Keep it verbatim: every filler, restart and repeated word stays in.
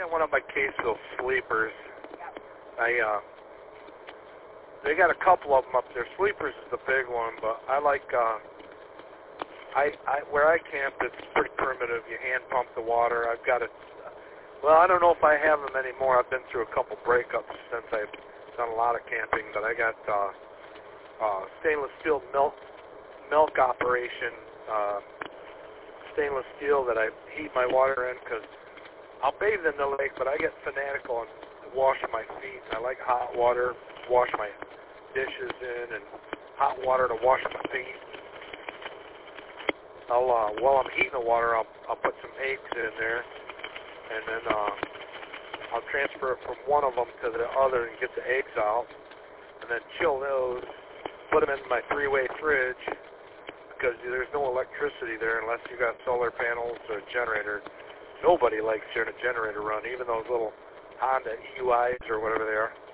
got one of my Caseville Sleepers. I uh, they got a couple of them up there. Sleepers is the big one, but I like uh, I, I where I camp. It's pretty primitive. You hand pump the water. I've got it. Well, I don't know if I have them anymore. I've been through a couple breakups since I've done a lot of camping, but I got uh, uh, stainless steel milk milk operation. Uh, stainless steel that I heat my water in because I'll bathe in the lake, but I get fanatical and wash my feet. I like hot water, wash my dishes in, and hot water to wash my feet. I'll uh, while I'm heating the water, I'll I'll put some eggs in there, and then uh, I'll transfer it from one of them to the other and get the eggs out, and then chill those. Put them in my three-way fridge because there's no electricity there unless you got solar panels or a generator. Nobody likes hearing a generator run, even those little Honda E U Is or whatever they are.